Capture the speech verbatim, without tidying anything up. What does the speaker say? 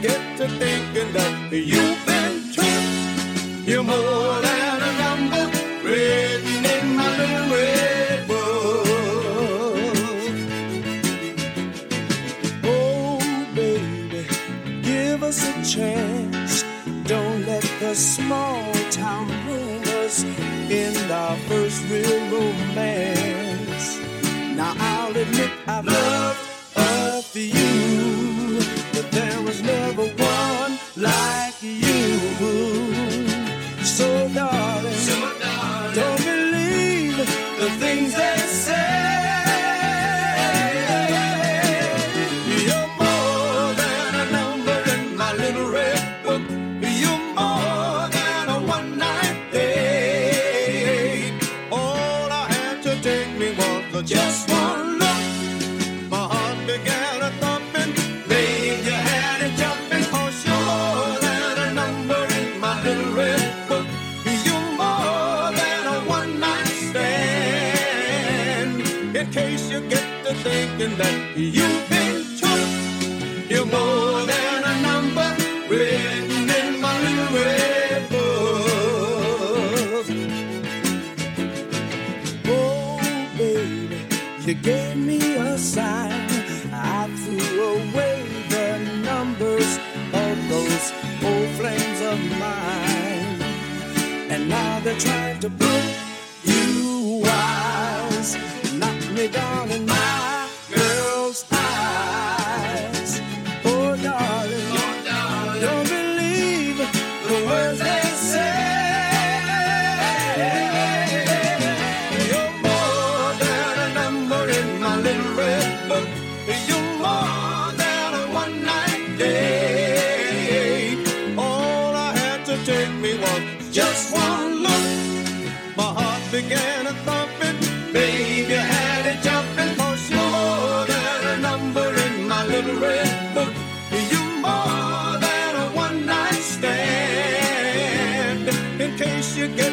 get to thinking that you've been took. You're more than a number written in my little red book. Oh, baby, give us a chance. Don't let the small town rumors end our first real romance. Now I'll admit I've loved a few, but there was never one like you. So darling, so darling, don't believe the things they say. You're more than a number in my little red book. You're more than a one-night date. All I had to take me was just one look. My heart began a thumping, babe, you had it jumping, 'cause you're more than a number in my little red book. You're more than a one-night stand. In case you get to thinking that you've been took, you're more than a number written in my little red book. Oh, baby, you gave me a sign. I threw away the numbers of those old flames of mine, and now they're trying to put you wise, knock me down in my girl's eyes. Oh, darling, oh, darling, don't believe the words they say. You're more than a number in my little red book. You're more than a one-night date. All I had to take me was just one look. My heart began a thumping, babe, you had it jumping, 'cause you're more than a number in my little red book. You're more than a one-night stand. In case you get